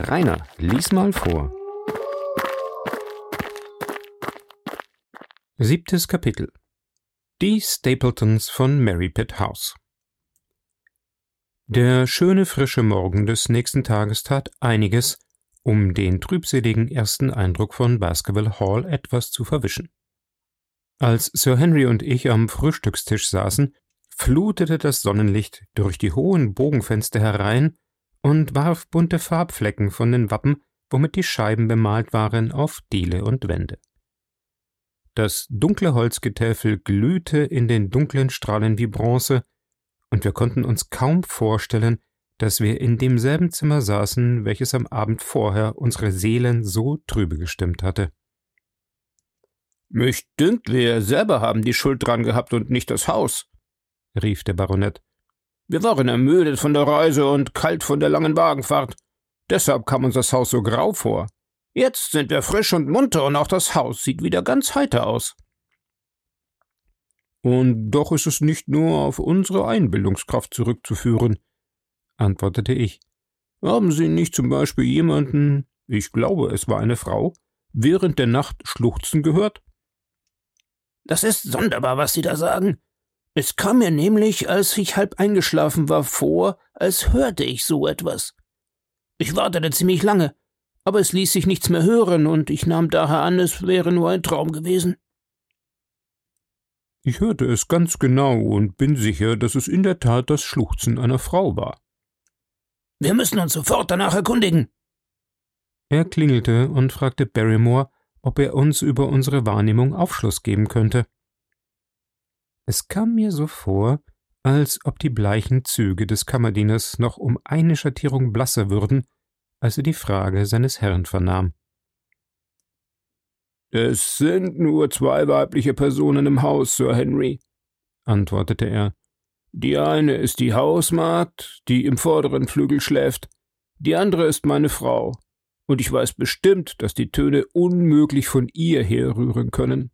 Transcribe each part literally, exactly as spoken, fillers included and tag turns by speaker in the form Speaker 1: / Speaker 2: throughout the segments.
Speaker 1: Rainer, lies mal vor. Siebtes Kapitel. Die Stapletons von Merripit House. Der schöne, frische Morgen des nächsten Tages tat einiges, um den trübseligen ersten Eindruck von Baskerville Hall etwas zu verwischen. Als Sir Henry und ich am Frühstückstisch saßen, flutete das Sonnenlicht durch die hohen Bogenfenster herein und warf bunte Farbflecken von den Wappen, womit die Scheiben bemalt waren, auf Diele und Wände. Das dunkle Holzgetäfel glühte in den dunklen Strahlen wie Bronze, und wir konnten uns kaum vorstellen, dass wir in demselben Zimmer saßen, welches am Abend vorher unsere Seelen so trübe gestimmt hatte. »Mich dünkt, wir selber haben die Schuld dran gehabt und nicht das Haus«, rief der Baronet. »Wir waren ermüdet von der Reise und kalt von der langen Wagenfahrt. Deshalb kam uns das Haus so grau vor. Jetzt sind wir frisch und munter und auch das Haus sieht wieder ganz heiter aus.« »Und doch ist es nicht nur auf unsere Einbildungskraft zurückzuführen«, antwortete ich. »Haben Sie nicht zum Beispiel jemanden, ich glaube, es war eine Frau, während der Nacht schluchzen gehört?« »Das ist sonderbar, was Sie da sagen. Es kam mir nämlich, als ich halb eingeschlafen war, vor, als hörte ich so etwas. Ich wartete ziemlich lange, aber es ließ sich nichts mehr hören, und ich nahm daher an, es wäre nur ein Traum gewesen.« »Ich hörte es ganz genau und bin sicher, dass es in der Tat das Schluchzen einer Frau war.« »Wir müssen uns sofort danach erkundigen.« Er klingelte und fragte Barrymore, ob er uns über unsere Wahrnehmung Aufschluss geben könnte. Es kam mir so vor, als ob die bleichen Züge des Kammerdieners noch um eine Schattierung blasser würden, als er die Frage seines Herrn vernahm. »Es sind nur zwei weibliche Personen im Haus, Sir Henry«, antwortete er. »Die eine ist die Hausmagd, die im vorderen Flügel schläft, die andere ist meine Frau, und ich weiß bestimmt, dass die Töne unmöglich von ihr herrühren können.«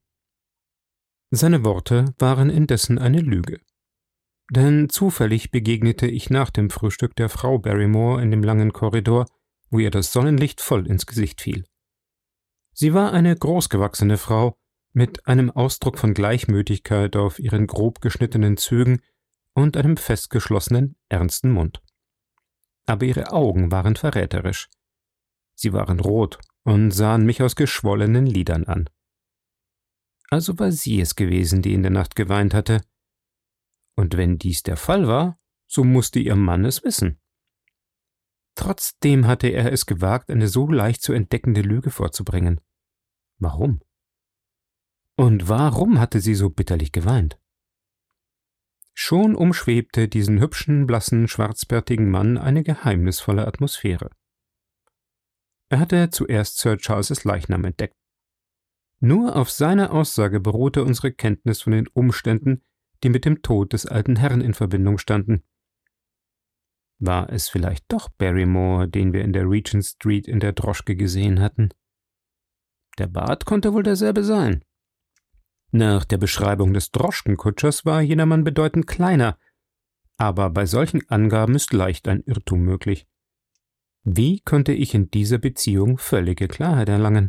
Speaker 1: Seine Worte waren indessen eine Lüge. Denn zufällig begegnete ich nach dem Frühstück der Frau Barrymore in dem langen Korridor, wo ihr das Sonnenlicht voll ins Gesicht fiel. Sie war eine großgewachsene Frau, mit einem Ausdruck von Gleichmütigkeit auf ihren grob geschnittenen Zügen und einem festgeschlossenen, ernsten Mund. Aber ihre Augen waren verräterisch. Sie waren rot und sahen mich aus geschwollenen Lidern an. Also war sie es gewesen, die in der Nacht geweint hatte. Und wenn dies der Fall war, so musste ihr Mann es wissen. Trotzdem hatte er es gewagt, eine so leicht zu entdeckende Lüge vorzubringen. Warum? Und warum hatte sie so bitterlich geweint? Schon umschwebte diesen hübschen, blassen, schwarzbärtigen Mann eine geheimnisvolle Atmosphäre. Er hatte zuerst Sir Charleses Leichnam entdeckt. Nur auf seiner Aussage beruhte unsere Kenntnis von den Umständen, die mit dem Tod des alten Herrn in Verbindung standen. War es vielleicht doch Barrymore, den wir in der Regent Street in der Droschke gesehen hatten? Der Bart konnte wohl derselbe sein. Nach der Beschreibung des Droschkenkutschers war jener Mann bedeutend kleiner, aber bei solchen Angaben ist leicht ein Irrtum möglich. Wie konnte ich in dieser Beziehung völlige Klarheit erlangen?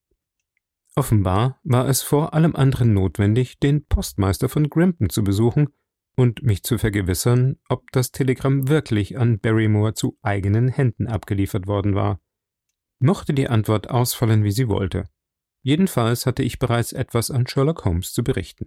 Speaker 1: Offenbar war es vor allem anderen notwendig, den Postmeister von Grimpen zu besuchen und mich zu vergewissern, ob das Telegramm wirklich an Barrymore zu eigenen Händen abgeliefert worden war. Mochte die Antwort ausfallen, wie sie wollte. Jedenfalls hatte ich bereits etwas an Sherlock Holmes zu berichten.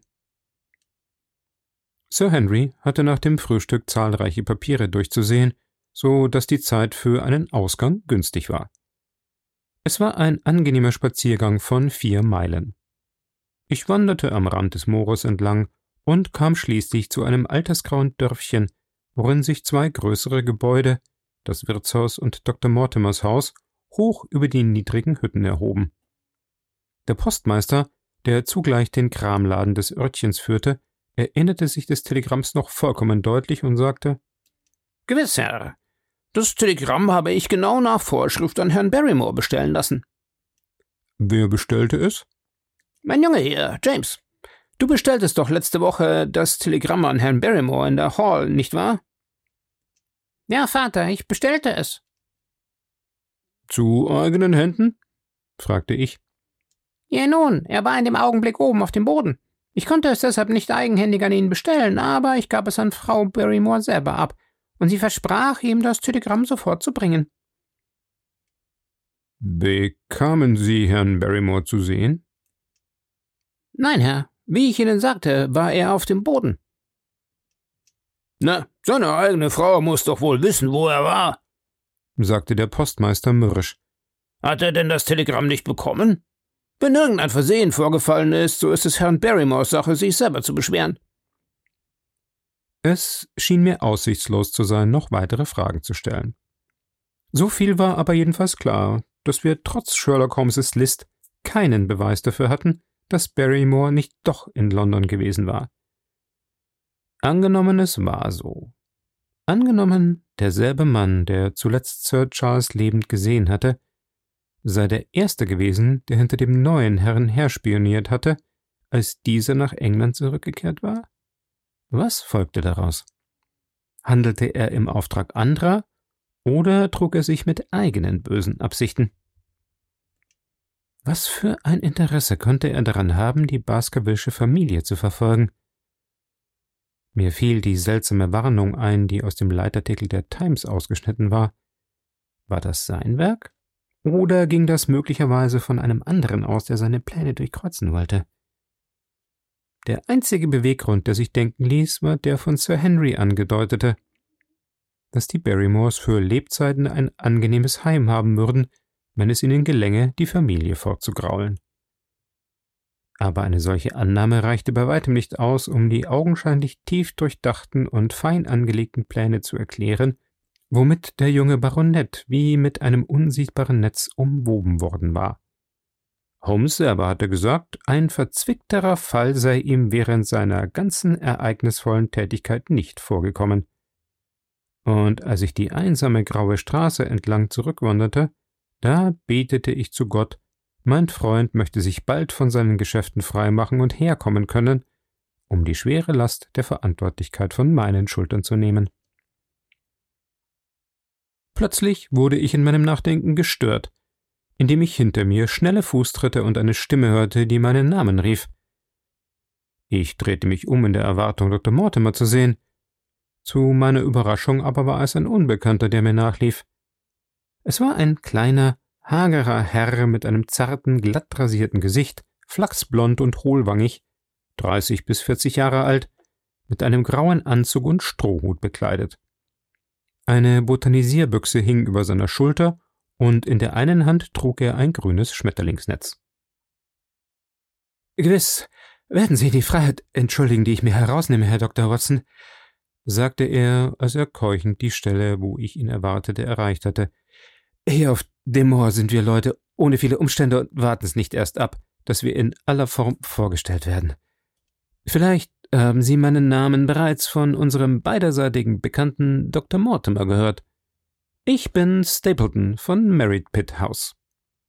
Speaker 1: Sir Henry hatte nach dem Frühstück zahlreiche Papiere durchzusehen, so dass die Zeit für einen Ausgang günstig war. Es war ein angenehmer Spaziergang von vier Meilen. Ich wanderte am Rand des Moores entlang und kam schließlich zu einem altersgrauen Dörfchen, worin sich zwei größere Gebäude, das Wirtshaus und Doktor Mortimers Haus, hoch über die niedrigen Hütten erhoben. Der Postmeister, der zugleich den Kramladen des Örtchens führte, erinnerte sich des Telegramms noch vollkommen deutlich und sagte: »Gewiss, Herr. Das Telegramm habe ich genau nach Vorschrift an Herrn Barrymore bestellen lassen.« »Wer bestellte es?« »Mein Junge hier, James. Du bestelltest doch letzte Woche das Telegramm an Herrn Barrymore in der Hall, nicht wahr?« »Ja, Vater, ich bestellte es.« Zu eigenen Händen?« fragte ich.
Speaker 2: »Ja nun, er war in dem Augenblick oben auf dem Boden. Ich konnte es deshalb nicht eigenhändig an ihn bestellen, aber ich gab es an Frau Barrymore selber ab, und sie versprach, ihm das Telegramm sofort zu bringen.«
Speaker 1: »Bekamen Sie Herrn Barrymore zu sehen?«
Speaker 2: »Nein, Herr. Wie ich Ihnen sagte, war er auf dem Boden.«
Speaker 3: »Na, seine eigene Frau muss doch wohl wissen, wo er war«,
Speaker 1: sagte der Postmeister mürrisch.
Speaker 3: »Hat er denn das Telegramm nicht bekommen? Wenn irgendein Versehen vorgefallen ist, so ist es Herrn Barrymores Sache, sich selber zu beschweren.«
Speaker 1: Es schien mir aussichtslos zu sein, noch weitere Fragen zu stellen. So viel war aber jedenfalls klar, dass wir trotz Sherlock Holmes' List keinen Beweis dafür hatten, dass Barrymore nicht doch in London gewesen war. Angenommen, es war so. Angenommen, derselbe Mann, der zuletzt Sir Charles lebend gesehen hatte, sei der Erste gewesen, der hinter dem neuen Herrn herspioniert hatte, als dieser nach England zurückgekehrt war? Was folgte daraus? Handelte er im Auftrag anderer, oder trug er sich mit eigenen bösen Absichten? Was für ein Interesse konnte er daran haben, die Baskervillesche Familie zu verfolgen? Mir fiel die seltsame Warnung ein, die aus dem Leitartikel der Times ausgeschnitten war. War das sein Werk? Oder ging das möglicherweise von einem anderen aus, der seine Pläne durchkreuzen wollte? Der einzige Beweggrund, der sich denken ließ, war der von Sir Henry angedeutete, dass die Barrymores für Lebzeiten ein angenehmes Heim haben würden, wenn es ihnen gelänge, die Familie fortzugraulen. Aber eine solche Annahme reichte bei weitem nicht aus, um die augenscheinlich tief durchdachten und fein angelegten Pläne zu erklären, womit der junge Baronet wie mit einem unsichtbaren Netz umwoben worden war. Holmes selber hatte gesagt, ein verzwickterer Fall sei ihm während seiner ganzen ereignisvollen Tätigkeit nicht vorgekommen. Und als ich die einsame graue Straße entlang zurückwanderte, da betete ich zu Gott, mein Freund möchte sich bald von seinen Geschäften freimachen und herkommen können, um die schwere Last der Verantwortlichkeit von meinen Schultern zu nehmen. Plötzlich wurde ich in meinem Nachdenken gestört, indem ich hinter mir schnelle Fußtritte und eine Stimme hörte, die meinen Namen rief. Ich drehte mich um in der Erwartung, Doktor Mortimer zu sehen. Zu meiner Überraschung aber war es ein Unbekannter, der mir nachlief. Es war ein kleiner, hagerer Herr mit einem zarten, glatt rasierten Gesicht, flachsblond und hohlwangig, dreißig bis vierzig Jahre alt, mit einem grauen Anzug und Strohhut bekleidet. Eine Botanisierbüchse hing über seiner Schulter, und in der einen Hand trug er ein grünes Schmetterlingsnetz. »Gewiss, werden Sie die Freiheit entschuldigen, die ich mir herausnehme, Herr Doktor Watson«, sagte er, als er keuchend die Stelle, wo ich ihn erwartete, erreicht hatte. »Hier auf dem Moor sind wir Leute ohne viele Umstände und warten es nicht erst ab, dass wir in aller Form vorgestellt werden. Vielleicht haben Sie meinen Namen bereits von unserem beiderseitigen Bekannten Doktor Mortimer gehört. Ich bin Stapleton von Merripit House.«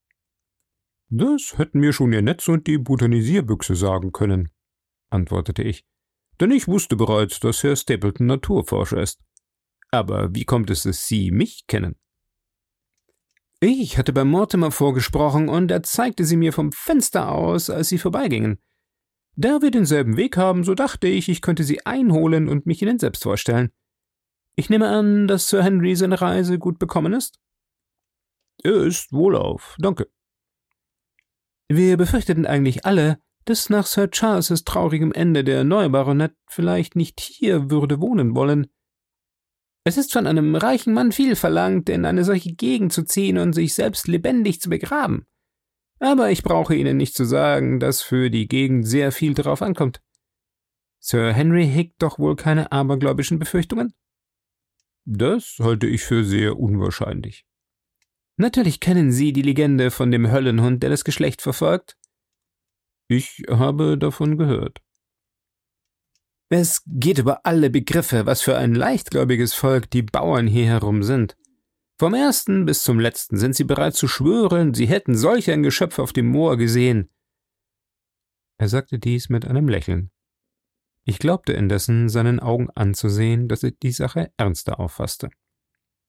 Speaker 1: »Das hätten mir schon Ihr Netz und die Botanisierbüchse sagen können«, antwortete ich, »denn ich wusste bereits, dass Herr Stapleton Naturforscher ist. Aber wie kommt es, dass Sie mich kennen?« »Ich hatte bei Mortimer vorgesprochen, und er zeigte sie mir vom Fenster aus, als sie vorbeigingen. Da wir denselben Weg haben, so dachte ich, ich könnte Sie einholen und mich Ihnen selbst vorstellen. Ich nehme an, dass Sir Henry seine Reise gut bekommen ist?« »Er ist wohlauf, danke.« »Wir befürchteten eigentlich alle, dass nach Sir Charles' traurigem Ende der neue Baronet vielleicht nicht hier würde wohnen wollen. Es ist von einem reichen Mann viel verlangt, in eine solche Gegend zu ziehen und sich selbst lebendig zu begraben. Aber ich brauche Ihnen nicht zu sagen, dass für die Gegend sehr viel darauf ankommt. Sir Henry hegt doch wohl keine abergläubischen Befürchtungen?« »Das halte ich für sehr unwahrscheinlich.« »Natürlich kennen Sie die Legende von dem Höllenhund, der das Geschlecht verfolgt?« »Ich habe davon gehört.« »Es geht über alle Begriffe, was für ein leichtgläubiges Volk die Bauern hier herum sind. Vom ersten bis zum letzten sind sie bereit zu schwören, sie hätten solch ein Geschöpf auf dem Moor gesehen.« Er sagte dies mit einem Lächeln. Ich glaubte indessen, seinen Augen anzusehen, dass er die Sache ernster auffasste.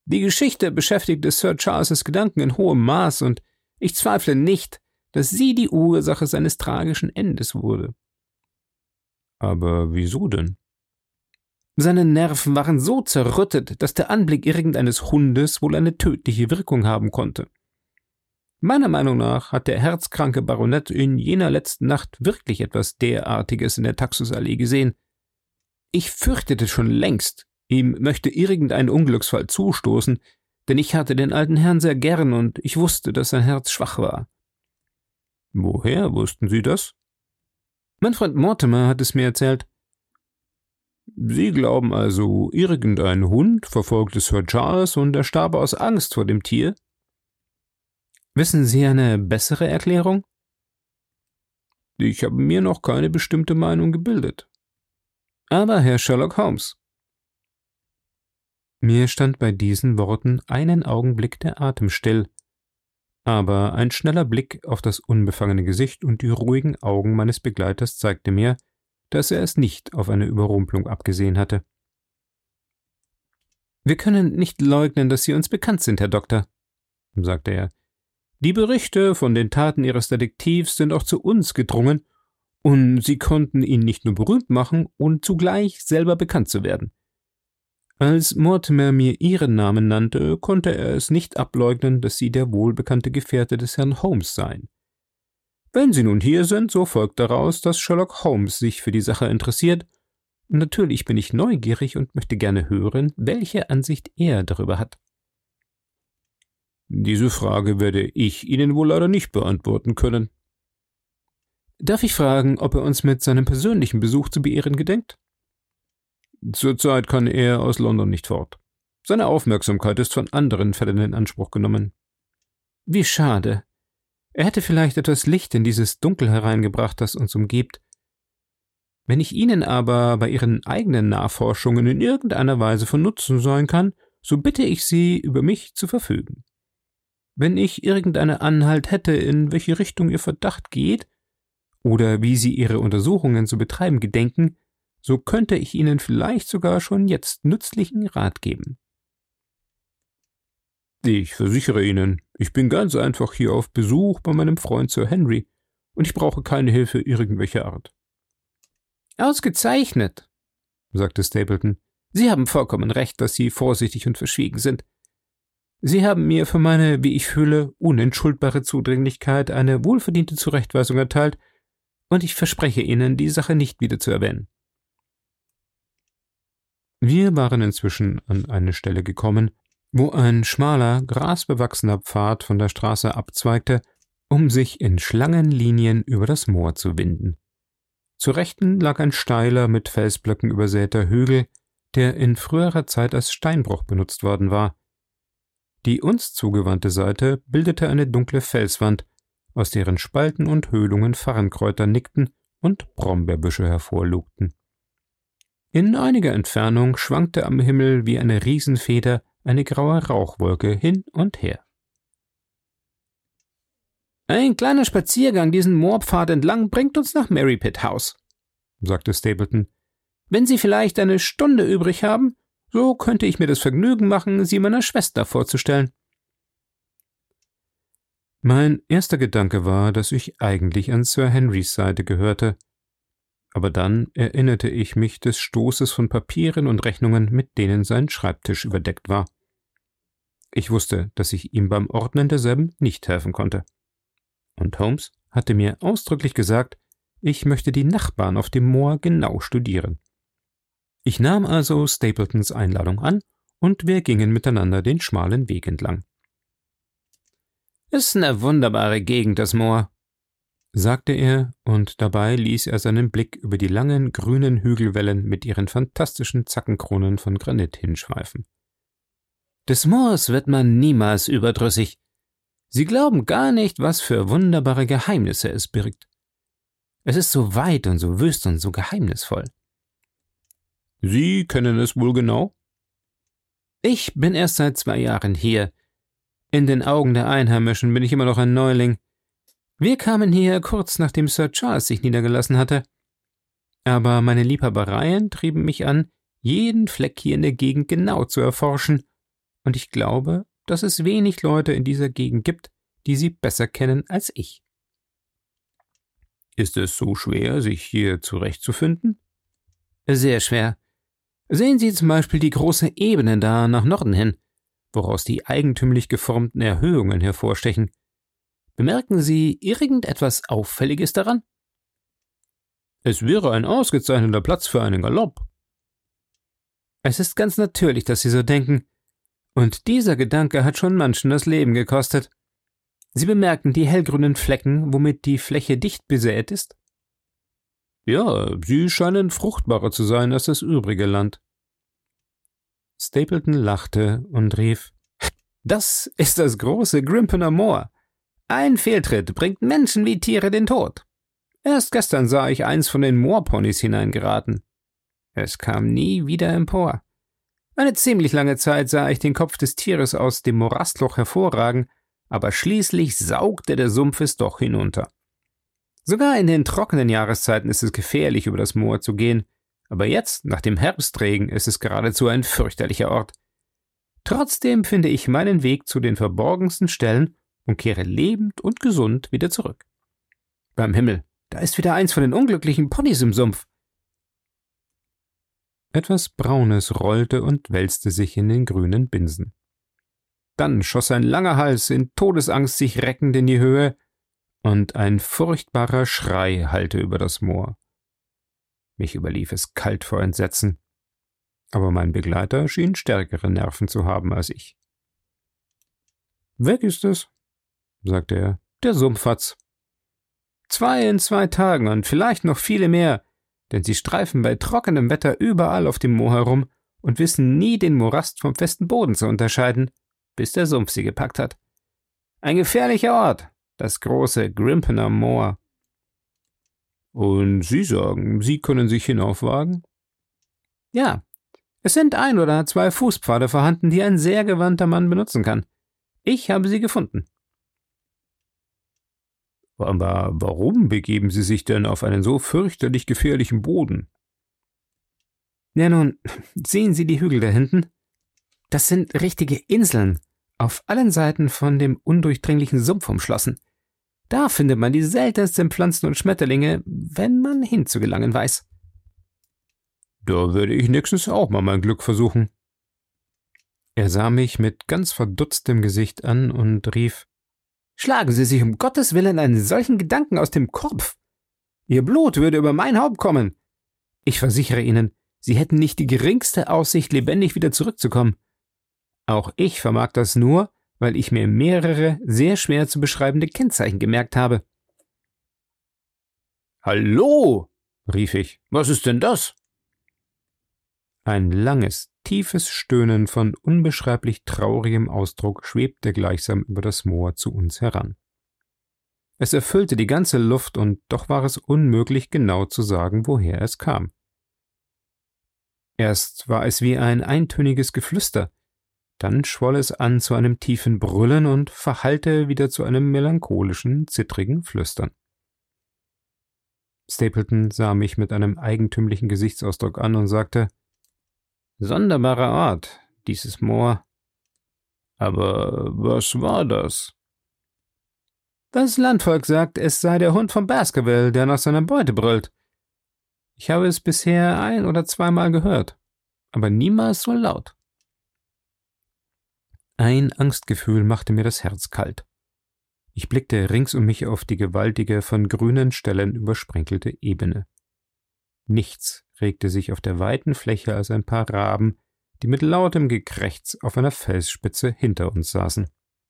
Speaker 1: Die Geschichte beschäftigte Sir Charles' Gedanken in hohem Maß, und ich zweifle nicht, dass sie die Ursache seines tragischen Endes wurde. Aber wieso denn? Seine Nerven waren so zerrüttet, dass der Anblick irgendeines Hundes wohl eine tödliche Wirkung haben konnte. Meiner Meinung nach hat der herzkranke Baronet in jener letzten Nacht wirklich etwas derartiges in der Taxusallee gesehen. Ich fürchtete schon längst, ihm möchte irgendein Unglücksfall zustoßen, denn ich hatte den alten Herrn sehr gern und ich wusste, dass sein Herz schwach war. Woher wussten Sie das? Mein Freund Mortimer hat es mir erzählt. Sie glauben also, irgendein Hund verfolgte Sir Charles und er starb aus Angst vor dem Tier? Wissen Sie eine bessere Erklärung? Ich habe mir noch keine bestimmte Meinung gebildet. Aber Herr Sherlock Holmes. Mir stand bei diesen Worten einen Augenblick der Atem still, aber ein schneller Blick auf das unbefangene Gesicht und die ruhigen Augen meines Begleiters zeigte mir, dass er es nicht auf eine Überrumpelung abgesehen hatte. »Wir können nicht leugnen, dass Sie uns bekannt sind, Herr Doktor«, sagte er. »Die Berichte von den Taten Ihres Detektivs sind auch zu uns gedrungen, und Sie konnten ihn nicht nur berühmt machen und zugleich selber bekannt zu werden. Als Mortimer mir Ihren Namen nannte, konnte er es nicht ableugnen, dass Sie der wohlbekannte Gefährte des Herrn Holmes seien. Wenn Sie nun hier sind, so folgt daraus, dass Sherlock Holmes sich für die Sache interessiert. Natürlich bin ich neugierig und möchte gerne hören, welche Ansicht er darüber hat.« »Diese Frage werde ich Ihnen wohl leider nicht beantworten können.« »Darf ich fragen, ob er uns mit seinem persönlichen Besuch zu beehren gedenkt?« »Zurzeit kann er aus London nicht fort. Seine Aufmerksamkeit ist von anderen Fällen in Anspruch genommen.« »Wie schade. Er hätte vielleicht etwas Licht in dieses Dunkel hereingebracht, das uns umgibt. Wenn ich Ihnen aber bei Ihren eigenen Nachforschungen in irgendeiner Weise von Nutzen sein kann, so bitte ich Sie, über mich zu verfügen. Wenn ich irgendeinen Anhalt hätte, in welche Richtung Ihr Verdacht geht, oder wie Sie Ihre Untersuchungen zu betreiben gedenken, so könnte ich Ihnen vielleicht sogar schon jetzt nützlichen Rat geben.« »Ich versichere Ihnen, ich bin ganz einfach hier auf Besuch bei meinem Freund Sir Henry, und ich brauche keine Hilfe irgendwelcher Art.« »Ausgezeichnet«, sagte Stapleton. »Sie haben vollkommen recht, dass Sie vorsichtig und verschwiegen sind. Sie haben mir für meine, wie ich fühle, unentschuldbare Zudringlichkeit eine wohlverdiente Zurechtweisung erteilt, und ich verspreche Ihnen, die Sache nicht wieder zu erwähnen.« Wir waren inzwischen an eine Stelle gekommen, wo ein schmaler, grasbewachsener Pfad von der Straße abzweigte, um sich in Schlangenlinien über das Moor zu winden. Zur Rechten lag ein steiler, mit Felsblöcken übersäter Hügel, der in früherer Zeit als Steinbruch benutzt worden war. Die uns zugewandte Seite bildete eine dunkle Felswand, aus deren Spalten und Höhlungen Farrenkräuter nickten und Brombeerbüsche hervorlugten. In einiger Entfernung schwankte am Himmel wie eine Riesenfeder eine graue Rauchwolke hin und her. »Ein kleiner Spaziergang diesen Moorpfad entlang bringt uns nach Merripit House«, sagte Stapleton. »Wenn Sie vielleicht eine Stunde übrig haben, so könnte ich mir das Vergnügen machen, Sie meiner Schwester vorzustellen.« Mein erster Gedanke war, dass ich eigentlich an Sir Henrys Seite gehörte, aber dann erinnerte ich mich des Stoßes von Papieren und Rechnungen, mit denen sein Schreibtisch überdeckt war. Ich wusste, dass ich ihm beim Ordnen derselben nicht helfen konnte. Und Holmes hatte mir ausdrücklich gesagt, ich möchte die Nachbarn auf dem Moor genau studieren. Ich nahm also Stapletons Einladung an, und wir gingen miteinander den schmalen Weg entlang. »Es ist eine wunderbare Gegend, das Moor«, sagte er, und dabei ließ er seinen Blick über die langen, grünen Hügelwellen mit ihren fantastischen Zackenkronen von Granit hinschweifen. »Des Moors wird man niemals überdrüssig. Sie glauben gar nicht, was für wunderbare Geheimnisse es birgt. Es ist so weit und so wüst und so geheimnisvoll.« »Sie kennen es wohl genau?« »Ich bin erst seit zwei Jahren hier. In den Augen der Einheimischen bin ich immer noch ein Neuling. Wir kamen hier kurz nachdem Sir Charles sich niedergelassen hatte. Aber meine Liebhabereien trieben mich an, jeden Fleck hier in der Gegend genau zu erforschen, und ich glaube, dass es wenig Leute in dieser Gegend gibt, die sie besser kennen als ich. Ist es so schwer, sich hier zurechtzufinden? Sehr schwer. Sehen Sie zum Beispiel die große Ebene da nach Norden hin, woraus die eigentümlich geformten Erhöhungen hervorstechen. Bemerken Sie irgendetwas Auffälliges daran? Es wäre ein ausgezeichneter Platz für einen Galopp. Es ist ganz natürlich, dass Sie so denken, und dieser Gedanke hat schon manchen das Leben gekostet. Sie bemerken die hellgrünen Flecken, womit die Fläche dicht besät ist? Ja, sie scheinen fruchtbarer zu sein als das übrige Land. Stapleton lachte und rief, »Das ist das große Grimpener Moor. Ein Fehltritt bringt Menschen wie Tiere den Tod. Erst gestern sah ich eins von den Moorponys hineingeraten. Es kam nie wieder empor. Eine ziemlich lange Zeit sah ich den Kopf des Tieres aus dem Morastloch hervorragen, aber schließlich saugte der Sumpf es doch hinunter. Sogar in den trockenen Jahreszeiten ist es gefährlich, über das Moor zu gehen, aber jetzt, nach dem Herbstregen, ist es geradezu ein fürchterlicher Ort. Trotzdem finde ich meinen Weg zu den verborgensten Stellen und kehre lebend und gesund wieder zurück. Beim Himmel, da ist wieder eins von den unglücklichen Ponys im Sumpf. Etwas Braunes rollte und wälzte sich in den grünen Binsen. Dann schoss ein langer Hals in Todesangst sich reckend in die Höhe, und ein furchtbarer Schrei hallte über das Moor. Mich überlief es kalt vor Entsetzen, aber mein Begleiter schien stärkere Nerven zu haben als ich. »Weg ist es«, sagte er, »der Sumpfatz. Zwei in zwei Tagen und vielleicht noch viele mehr, denn sie streifen bei trockenem Wetter überall auf dem Moor herum und wissen nie den Morast vom festen Boden zu unterscheiden, bis der Sumpf sie gepackt hat. Ein gefährlicher Ort, das große Grimpener Moor.« »Und Sie sagen, Sie können sich hinaufwagen?« »Ja, es sind ein oder zwei Fußpfade vorhanden, die ein sehr gewandter Mann benutzen kann. Ich habe sie gefunden.« »Aber warum begeben Sie sich denn auf einen so fürchterlich gefährlichen Boden?« »Ja nun, sehen Sie die Hügel da hinten? Das sind richtige Inseln, auf allen Seiten von dem undurchdringlichen Sumpf umschlossen. Da findet man die seltensten Pflanzen und Schmetterlinge, wenn man hinzugelangen weiß.« »Da werde ich nächstens auch mal mein Glück versuchen.« Er sah mich mit ganz verdutztem Gesicht an und rief, »Schlagen Sie sich um Gottes Willen einen solchen Gedanken aus dem Kopf! Ihr Blut würde über mein Haupt kommen. Ich versichere Ihnen, Sie hätten nicht die geringste Aussicht, lebendig wieder zurückzukommen. Auch ich vermag das nur, weil ich mir mehrere sehr schwer zu beschreibende Kennzeichen gemerkt habe.« »Hallo«, rief ich, »was ist denn das?« Ein langes, tiefes Stöhnen von unbeschreiblich traurigem Ausdruck schwebte gleichsam über das Moor zu uns heran. Es erfüllte die ganze Luft, und doch war es unmöglich, genau zu sagen, woher es kam. Erst war es wie ein eintöniges Geflüster, dann schwoll es an zu einem tiefen Brüllen und verhallte wieder zu einem melancholischen, zittrigen Flüstern. Stapleton sah mich mit einem eigentümlichen Gesichtsausdruck an und sagte, »Sonderbarer Ort, dieses Moor. Aber was war das?« »Das Landvolk sagt, es sei der Hund von Baskerville, der nach seiner Beute brüllt. Ich habe es bisher ein- oder zweimal gehört, aber niemals so laut.« Ein Angstgefühl machte mir das Herz kalt. Ich blickte rings um mich auf die gewaltige, von grünen Stellen übersprenkelte Ebene. Nichts regte sich auf der weiten Fläche als ein paar Raben, die mit lautem Gekrächz auf einer Felsspitze hinter uns saßen.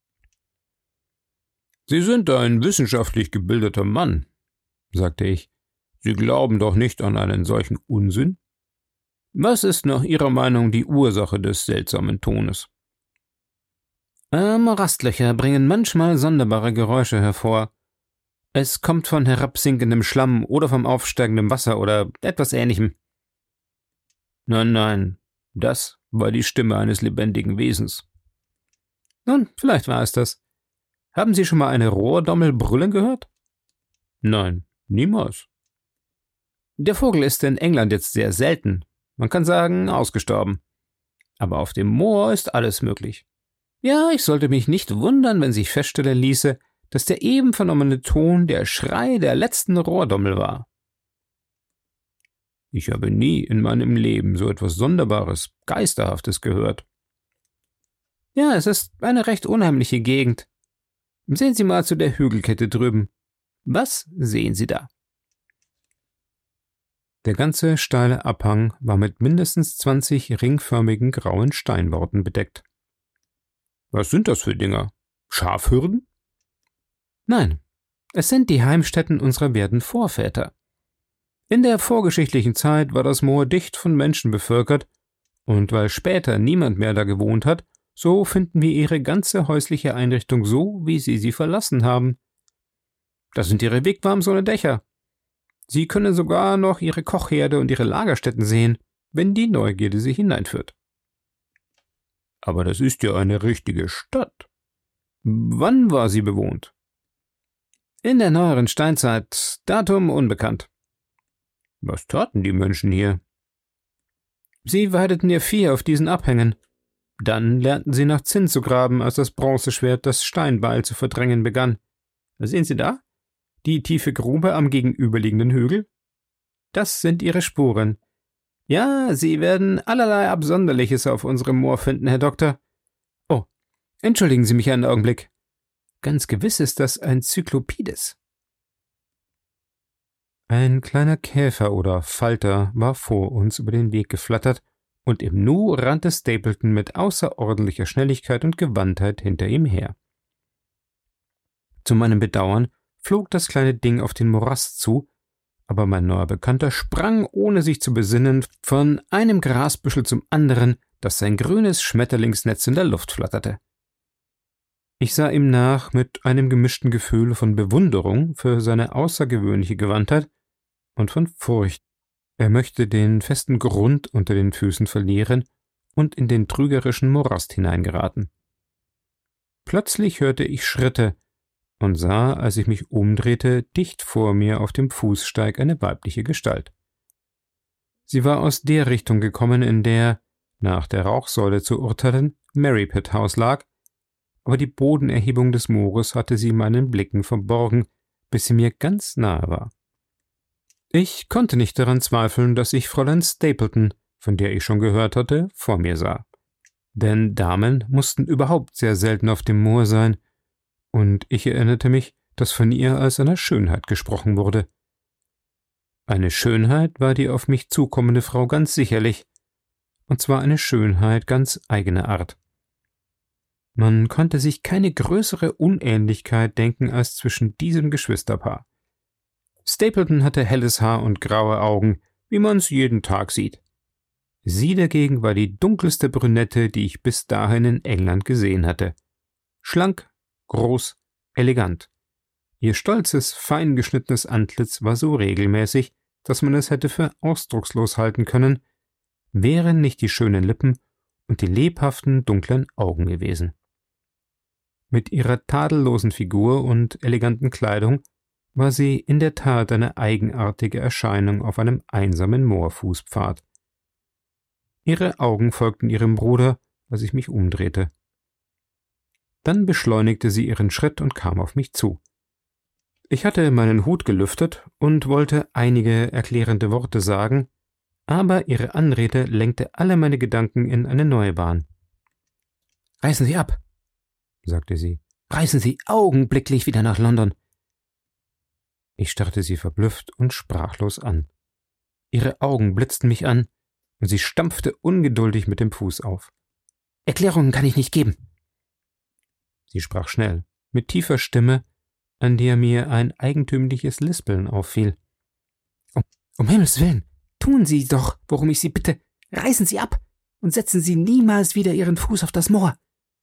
Speaker 1: »Sie sind ein wissenschaftlich gebildeter Mann«, sagte ich. »Sie glauben doch nicht an einen solchen Unsinn? Was ist nach Ihrer Meinung die Ursache des seltsamen Tones?« Äh, Morastlöcher bringen manchmal sonderbare Geräusche hervor. Es kommt von herabsinkendem Schlamm oder vom aufsteigenden Wasser oder etwas Ähnlichem.« »Nein, nein, das war die Stimme eines lebendigen Wesens.« »Nun, vielleicht war es das. Haben Sie schon mal eine Rohrdommel brüllen gehört?« »Nein, niemals.« »Der Vogel ist in England jetzt sehr selten, man kann sagen ausgestorben. Aber auf dem Moor ist alles möglich. Ja, ich sollte mich nicht wundern, wenn sich feststellen ließe, dass der eben vernommene Ton der Schrei der letzten Rohrdommel war. Ich habe nie in meinem Leben so etwas Sonderbares, Geisterhaftes gehört. Ja, es ist eine recht unheimliche Gegend. Sehen Sie mal zu der Hügelkette drüben. Was sehen Sie da? Der ganze steile Abhang war mit mindestens zwanzig ringförmigen grauen Steinworten bedeckt. Was sind das für Dinger? Schafhürden? Nein, es sind die Heimstätten unserer werten Vorväter. In der vorgeschichtlichen Zeit war das Moor dicht von Menschen bevölkert, und weil später niemand mehr da gewohnt hat, so finden wir ihre ganze häusliche Einrichtung so, wie sie sie verlassen haben. Das sind ihre Wigwams ohne Dächer. Sie können sogar noch ihre Kochherde und ihre Lagerstätten sehen, wenn die Neugierde sie hineinführt. Aber das ist ja eine richtige Stadt. Wann war sie bewohnt? In der neueren Steinzeit, Datum unbekannt. Was taten die Menschen hier? Sie weideten ihr Vieh auf diesen Abhängen. Dann lernten sie nach Zinn zu graben, als das Bronzeschwert das Steinbeil zu verdrängen begann. Sehen Sie da? Die tiefe Grube am gegenüberliegenden Hügel? Das sind ihre Spuren. Ja, Sie werden allerlei Absonderliches auf unserem Moor finden, Herr Doktor. Oh, entschuldigen Sie mich einen Augenblick. Ganz gewiss ist das ein Zyklopides. Ein kleiner Käfer oder Falter war vor uns über den Weg geflattert, und im Nu rannte Stapleton mit außerordentlicher Schnelligkeit und Gewandtheit hinter ihm her. Zu meinem Bedauern flog das kleine Ding auf den Morast zu, aber mein neuer Bekannter sprang, ohne sich zu besinnen, von einem Grasbüschel zum anderen, dass sein grünes Schmetterlingsnetz in der Luft flatterte. Ich sah ihm nach mit einem gemischten Gefühl von Bewunderung für seine außergewöhnliche Gewandtheit und von Furcht. Er möchte den festen Grund unter den Füßen verlieren und in den trügerischen Morast hineingeraten. Plötzlich hörte ich Schritte und sah, als ich mich umdrehte, dicht vor mir auf dem Fußsteig eine weibliche Gestalt. Sie war aus der Richtung gekommen, in der, nach der Rauchsäule zu urteilen, Merripit House lag, aber die Bodenerhebung des Moores hatte sie meinen Blicken verborgen, bis sie mir ganz nahe war. Ich konnte nicht daran zweifeln, dass ich Fräulein Stapleton, von der ich schon gehört hatte, vor mir sah. Denn Damen mussten überhaupt sehr selten auf dem Moor sein, und ich erinnerte mich, dass von ihr als einer Schönheit gesprochen wurde. Eine Schönheit war die auf mich zukommende Frau ganz sicherlich, und zwar eine Schönheit ganz eigener Art. Man konnte sich keine größere Unähnlichkeit denken als zwischen diesem Geschwisterpaar. Stapleton hatte helles Haar und graue Augen, wie man's jeden Tag sieht. Sie dagegen war die dunkelste Brünette, die ich bis dahin in England gesehen hatte. Schlank, groß, elegant. Ihr stolzes, fein geschnittenes Antlitz war so regelmäßig, dass man es hätte für ausdruckslos halten können, wären nicht die schönen Lippen und die lebhaften, dunklen Augen gewesen. Mit ihrer tadellosen Figur und eleganten Kleidung war sie in der Tat eine eigenartige Erscheinung auf einem einsamen Moorfußpfad. Ihre Augen folgten ihrem Bruder, als ich mich umdrehte. Dann beschleunigte sie ihren Schritt und kam auf mich zu. Ich hatte meinen Hut gelüftet und wollte einige erklärende Worte sagen, aber ihre Anrede lenkte alle meine Gedanken in eine neue Bahn. »Reisen Sie ab«, sagte sie. »Reisen Sie augenblicklich wieder nach London.« Ich starrte sie verblüfft und sprachlos an. Ihre Augen blitzten mich an, und sie stampfte ungeduldig mit dem Fuß auf. »Erklärungen kann ich nicht geben.« Sie sprach schnell, mit tiefer Stimme, an der mir ein eigentümliches Lispeln auffiel. Um, um Himmels willen, tun Sie doch, worum ich Sie bitte. Reisen Sie ab und setzen Sie niemals wieder Ihren Fuß auf das Moor.«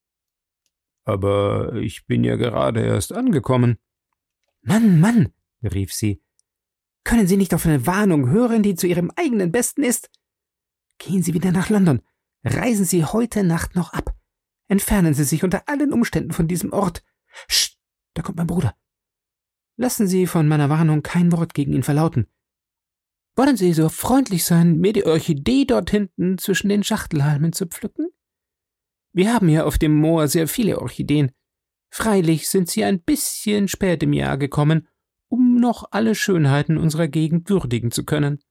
Speaker 1: »Aber ich bin ja gerade erst angekommen.« »Mann, Mann«, rief sie, »können Sie nicht auf eine Warnung hören, die zu Ihrem eigenen Besten ist? Gehen Sie wieder nach London, reisen Sie heute Nacht noch ab. Entfernen Sie sich unter allen Umständen von diesem Ort. Psst, da kommt mein Bruder. Lassen Sie von meiner Warnung kein Wort gegen ihn verlauten.
Speaker 2: Wollen Sie so freundlich sein, mir die Orchidee dort hinten zwischen den Schachtelhalmen zu pflücken? Wir haben ja auf dem Moor sehr viele Orchideen. Freilich sind sie ein bisschen spät im Jahr gekommen, um noch alle Schönheiten unserer Gegend würdigen zu können.«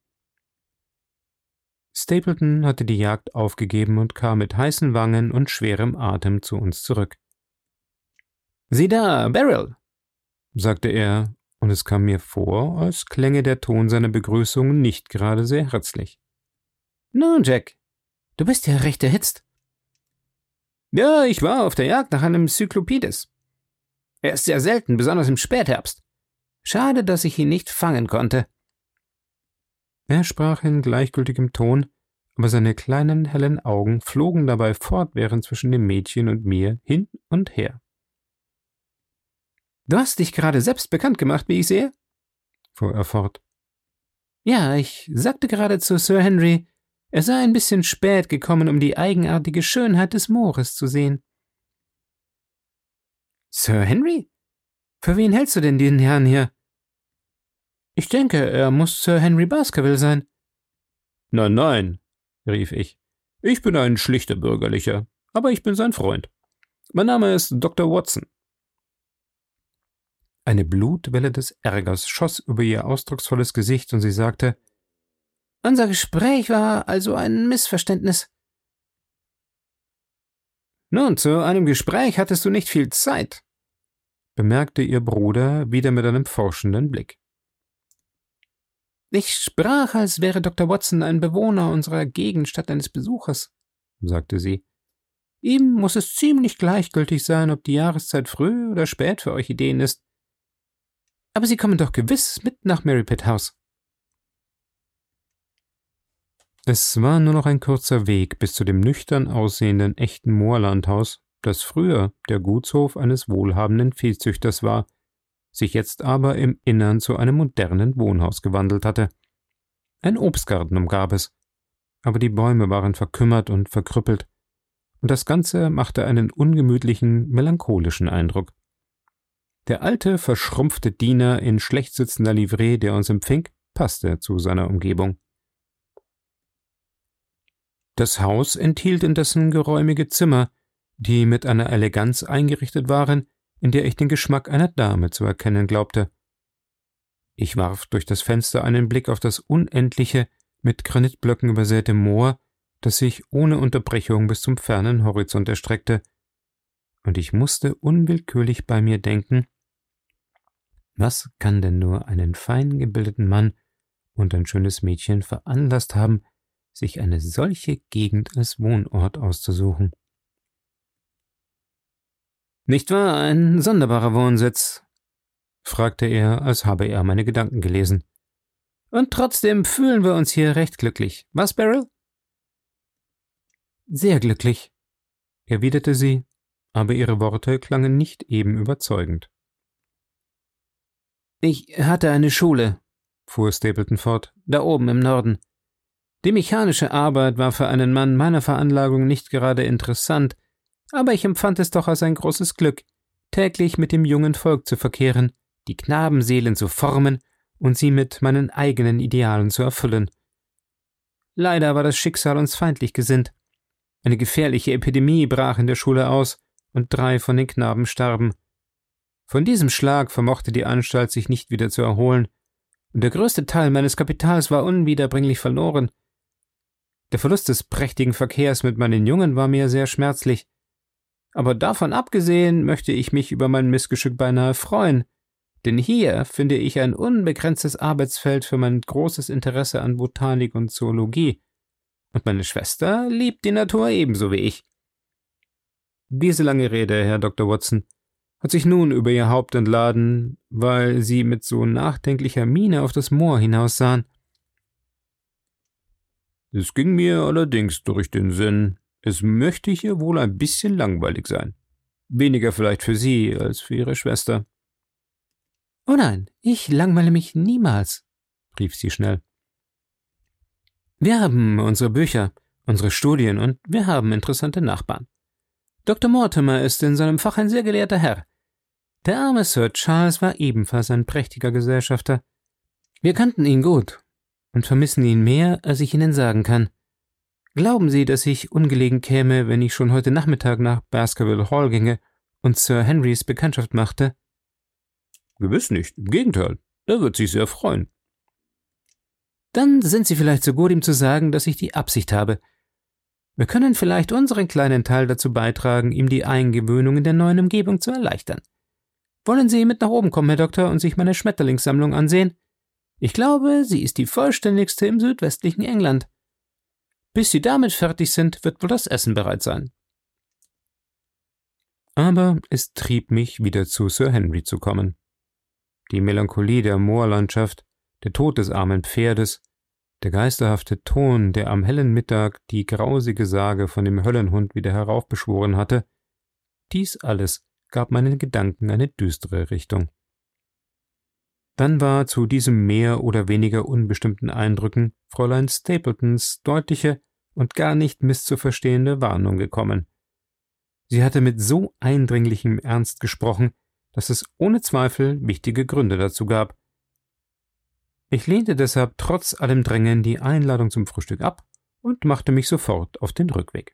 Speaker 1: Stapleton hatte die Jagd aufgegeben und kam mit heißen Wangen und schwerem Atem zu uns zurück.
Speaker 2: »Sieh da, Beryl«,
Speaker 1: sagte er, und es kam mir vor, als klänge der Ton seiner Begrüßung nicht gerade sehr herzlich.
Speaker 2: »Nun, Jack, du bist ja recht erhitzt.« »Ja, ich war auf der Jagd nach einem Cyclopides. Er ist sehr selten, besonders im Spätherbst. Schade, dass ich ihn nicht fangen konnte.«
Speaker 1: Er sprach in gleichgültigem Ton, aber seine kleinen hellen Augen flogen dabei fortwährend zwischen dem Mädchen und mir hin und her.
Speaker 2: »Du hast dich gerade selbst bekannt gemacht, wie ich sehe?«
Speaker 1: fuhr er fort.
Speaker 2: »Ja, ich sagte gerade zu Sir Henry, er sei ein bisschen spät gekommen, um die eigenartige Schönheit des Moores zu sehen.« »Sir Henry? Für wen hältst du denn den Herrn hier?« »Ich denke, er muss Sir Henry Baskerville sein.«
Speaker 1: »Nein, nein«, rief ich, »ich bin ein schlichter Bürgerlicher, aber ich bin sein Freund. Mein Name ist Doktor Watson.« Eine Blutwelle des Ärgers schoss über ihr ausdrucksvolles Gesicht, und sie sagte,
Speaker 2: »Unser Gespräch war also ein Missverständnis.« »Nun, zu einem Gespräch hattest du nicht viel Zeit«, bemerkte ihr Bruder wieder mit einem forschenden Blick. »Ich sprach, als wäre Doktor Watson ein Bewohner unserer Gegend statt eines Besuchers«, sagte sie. »Ihm muss es ziemlich gleichgültig sein, ob die Jahreszeit früh oder spät für Orchideen ist. Aber Sie kommen doch gewiss mit nach Merripit House.«
Speaker 1: Es war nur noch ein kurzer Weg bis zu dem nüchtern aussehenden echten Moorlandhaus, das früher der Gutshof eines wohlhabenden Viehzüchters war, sich jetzt aber im Innern zu einem modernen Wohnhaus gewandelt hatte. Ein Obstgarten umgab es, aber die Bäume waren verkümmert und verkrüppelt, und das Ganze machte einen ungemütlichen, melancholischen Eindruck. Der alte, verschrumpfte Diener in schlecht sitzender Livree, der uns empfing, passte zu seiner Umgebung. Das Haus enthielt indessen geräumige Zimmer, die mit einer Eleganz eingerichtet waren, in der ich den Geschmack einer Dame zu erkennen glaubte. Ich warf durch das Fenster einen Blick auf das unendliche, mit Granitblöcken übersäte Moor, das sich ohne Unterbrechung bis zum fernen Horizont erstreckte, und ich musste unwillkürlich bei mir denken, was kann denn nur einen fein gebildeten Mann und ein schönes Mädchen veranlasst haben, sich eine solche Gegend als Wohnort auszusuchen?
Speaker 2: »Nicht wahr, ein sonderbarer Wohnsitz?« fragte er, als habe er meine Gedanken gelesen. »Und trotzdem fühlen wir uns hier recht glücklich, was, Beryl?«
Speaker 1: »Sehr glücklich«, erwiderte sie, aber ihre Worte klangen nicht eben überzeugend.
Speaker 2: »Ich hatte eine Schule«, fuhr Stapleton fort, »da oben im Norden. Die mechanische Arbeit war für einen Mann meiner Veranlagung nicht gerade interessant, aber ich empfand es doch als ein großes Glück, täglich mit dem jungen Volk zu verkehren, die Knabenseelen zu formen und sie mit meinen eigenen Idealen zu erfüllen. Leider war das Schicksal uns feindlich gesinnt. Eine gefährliche Epidemie brach in der Schule aus, und drei von den Knaben starben. Von diesem Schlag vermochte die Anstalt sich nicht wieder zu erholen, und der größte Teil meines Kapitals war unwiederbringlich verloren. Der Verlust des prächtigen Verkehrs mit meinen Jungen war mir sehr schmerzlich, aber davon abgesehen möchte ich mich über mein Missgeschick beinahe freuen, denn hier finde ich ein unbegrenztes Arbeitsfeld für mein großes Interesse an Botanik und Zoologie, und meine Schwester liebt die Natur ebenso wie ich.« Diese lange Rede, Herr Doktor Watson, hat sich nun über ihr Haupt entladen, weil Sie mit so nachdenklicher Miene auf das Moor hinaussahen. »Es ging mir allerdings durch den Sinn, es möchte hier wohl ein bisschen langweilig sein. Weniger vielleicht für Sie als für Ihre Schwester.« »Oh nein, ich langweile mich niemals«, rief sie schnell. »Wir haben unsere Bücher, unsere Studien, und wir haben interessante Nachbarn. Doktor Mortimer ist in seinem Fach ein sehr gelehrter Herr. Der arme Sir Charles war ebenfalls ein prächtiger Gesellschafter. Wir kannten ihn gut.
Speaker 1: und vermissen ihn mehr, als ich Ihnen sagen kann. Glauben Sie, dass ich ungelegen käme, wenn ich schon heute Nachmittag nach Baskerville Hall ginge und Sir Henrys Bekanntschaft machte?«
Speaker 3: »Gewiss nicht, im Gegenteil, er wird sich sehr freuen.«
Speaker 1: »Dann sind Sie vielleicht so gut, ihm zu sagen, dass ich die Absicht habe. Wir können vielleicht unseren kleinen Teil dazu beitragen, ihm die Eingewöhnung in der neuen Umgebung zu erleichtern. Wollen Sie mit nach oben kommen, Herr Doktor, und sich meine Schmetterlingssammlung ansehen? Ich glaube, sie ist die vollständigste im südwestlichen England. Bis Sie damit fertig sind, wird wohl das Essen bereit sein.« Aber es trieb mich, wieder zu Sir Henry zu kommen. Die Melancholie der Moorlandschaft, der Tod des armen Pferdes, der geisterhafte Ton, der am hellen Mittag die grausige Sage von dem Höllenhund wieder heraufbeschworen hatte, dies alles gab meinen Gedanken eine düstere Richtung. Dann war zu diesem mehr oder weniger unbestimmten Eindrücken Fräulein Stapletons deutliche und gar nicht misszuverstehende Warnung gekommen. Sie hatte mit so eindringlichem Ernst gesprochen, dass es ohne Zweifel wichtige Gründe dazu gab. Ich lehnte deshalb trotz allem Drängen die Einladung zum Frühstück ab und machte mich sofort auf den Rückweg.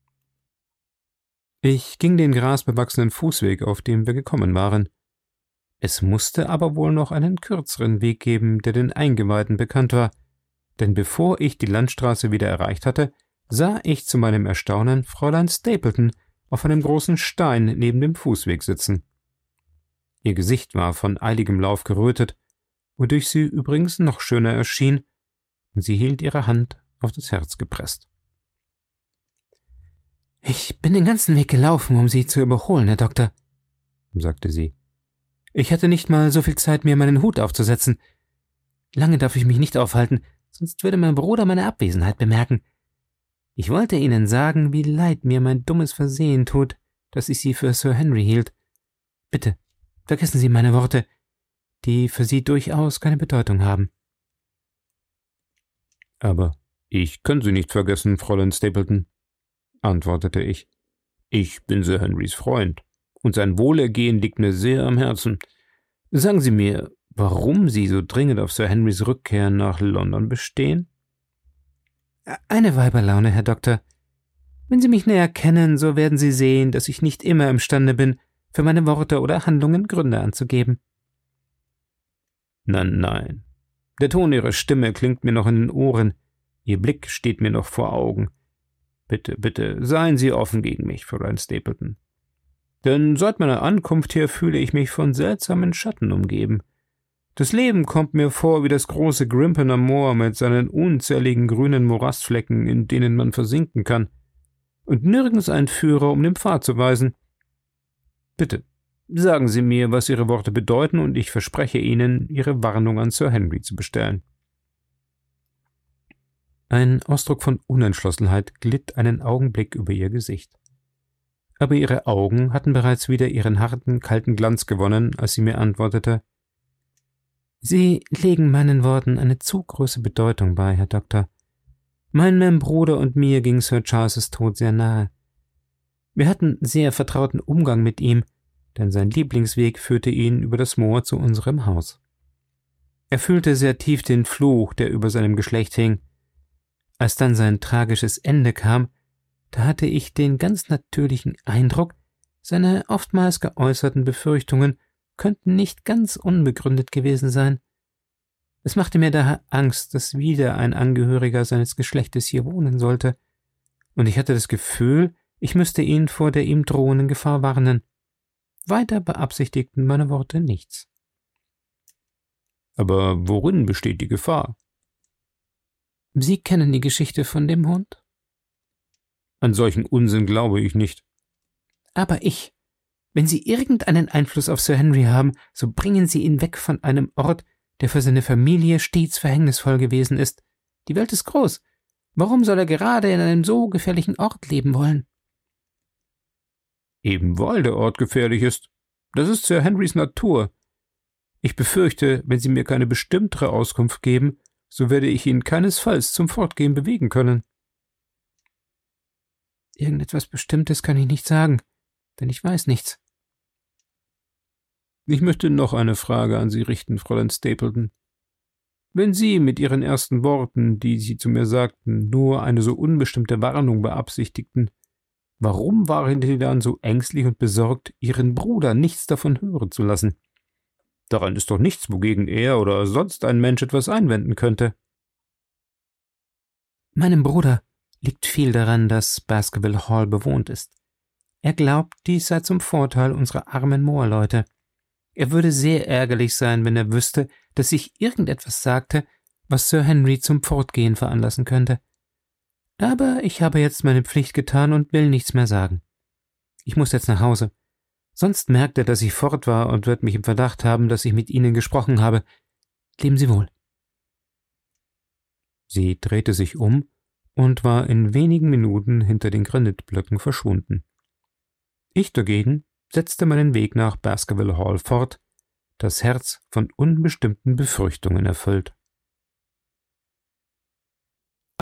Speaker 1: Ich ging den grasbewachsenen Fußweg, auf dem wir gekommen waren. Es musste aber wohl noch einen kürzeren Weg geben, der den Eingeweihten bekannt war, denn bevor ich die Landstraße wieder erreicht hatte, sah ich zu meinem Erstaunen Fräulein Stapleton auf einem großen Stein neben dem Fußweg sitzen. Ihr Gesicht war von eiligem Lauf gerötet, wodurch sie übrigens noch schöner erschien, und sie hielt ihre Hand auf das Herz gepresst. »Ich bin den ganzen Weg gelaufen, um Sie zu überholen, Herr Doktor«, sagte sie. »Ich hatte nicht mal so viel Zeit, mir meinen Hut aufzusetzen. Lange darf ich mich nicht aufhalten, sonst würde mein Bruder meine Abwesenheit bemerken. Ich wollte Ihnen sagen, wie leid mir mein dummes Versehen tut, dass ich Sie für Sir Henry hielt. Bitte, vergessen Sie meine Worte, die für Sie durchaus keine Bedeutung haben.«
Speaker 3: »Aber ich kann Sie nicht vergessen, Fräulein Stapleton«, antwortete ich. »Ich bin Sir Henrys Freund, und sein Wohlergehen liegt mir sehr am Herzen. Sagen Sie mir, warum Sie so dringend auf Sir Henrys Rückkehr nach London bestehen?«
Speaker 1: »Eine Weiberlaune, Herr Doktor. Wenn Sie mich näher kennen, so werden Sie sehen, dass ich nicht immer imstande bin, für meine Worte oder Handlungen Gründe anzugeben.«
Speaker 3: »Nein, nein. Der Ton Ihrer Stimme klingt mir noch in den Ohren. Ihr Blick steht mir noch vor Augen. Bitte, bitte, seien Sie offen gegen mich, Fräulein Stapleton. Denn seit meiner Ankunft hier fühle ich mich von seltsamen Schatten umgeben. Das Leben kommt mir vor wie das große Grimpener Moor mit seinen unzähligen grünen Morastflecken, in denen man versinken kann, und nirgends ein Führer, um den Pfad zu weisen. Bitte, sagen Sie mir, was Ihre Worte bedeuten, und ich verspreche Ihnen, Ihre Warnung an Sir Henry zu bestellen.«
Speaker 1: Ein Ausdruck von Unentschlossenheit glitt einen Augenblick über ihr Gesicht. Aber ihre Augen hatten bereits wieder ihren harten, kalten Glanz gewonnen, als sie mir antwortete: »Sie legen meinen Worten eine zu große Bedeutung bei, Herr Doktor. Meinem Bruder und mir ging Sir Charles' Tod sehr nahe. Wir hatten sehr vertrauten Umgang mit ihm, denn sein Lieblingsweg führte ihn über das Moor zu unserem Haus. Er fühlte sehr tief den Fluch, der über seinem Geschlecht hing. Als dann sein tragisches Ende kam, da hatte ich den ganz natürlichen Eindruck, seine oftmals geäußerten Befürchtungen könnten nicht ganz unbegründet gewesen sein. Es machte mir daher Angst, dass wieder ein Angehöriger seines Geschlechtes hier wohnen sollte, und ich hatte das Gefühl, ich müsste ihn vor der ihm drohenden Gefahr warnen. Weiter beabsichtigten meine Worte nichts.«
Speaker 3: »Aber worin besteht die Gefahr?«
Speaker 1: »Sie kennen die Geschichte von dem Hund?«
Speaker 3: »An solchen Unsinn glaube ich nicht.«
Speaker 1: »Aber ich. Wenn Sie irgendeinen Einfluss auf Sir Henry haben, so bringen Sie ihn weg von einem Ort, der für seine Familie stets verhängnisvoll gewesen ist. Die Welt ist groß. Warum soll er gerade in einem so gefährlichen Ort leben wollen?«
Speaker 3: »Eben weil der Ort gefährlich ist. Das ist Sir Henrys Natur. Ich befürchte, wenn Sie mir keine bestimmtere Auskunft geben, so werde ich ihn keinesfalls zum Fortgehen bewegen können.«
Speaker 1: »Irgendetwas Bestimmtes kann ich nicht sagen, denn ich weiß nichts.«
Speaker 3: »Ich möchte noch eine Frage an Sie richten, Fräulein Stapleton. Wenn Sie mit Ihren ersten Worten, die Sie zu mir sagten, nur eine so unbestimmte Warnung beabsichtigten, warum waren Sie dann so ängstlich und besorgt, Ihren Bruder nichts davon hören zu lassen? Daran ist doch nichts, wogegen er oder sonst ein Mensch etwas einwenden könnte.
Speaker 1: Meinem Bruder liegt viel daran, dass Baskerville Hall bewohnt ist. Er glaubt, dies sei zum Vorteil unserer armen Moorleute. Er würde sehr ärgerlich sein, wenn er wüsste, dass ich irgendetwas sagte, was Sir Henry zum Fortgehen veranlassen könnte. Aber ich habe jetzt meine Pflicht getan und will nichts mehr sagen. Ich muss jetzt nach Hause. Sonst merkt er, dass ich fort war und wird mich im Verdacht haben, dass ich mit Ihnen gesprochen habe. Leben Sie wohl. Sie drehte sich um und war in wenigen Minuten hinter den Granitblöcken verschwunden. Ich dagegen setzte meinen Weg nach Baskerville Hall fort, das Herz von unbestimmten Befürchtungen erfüllt.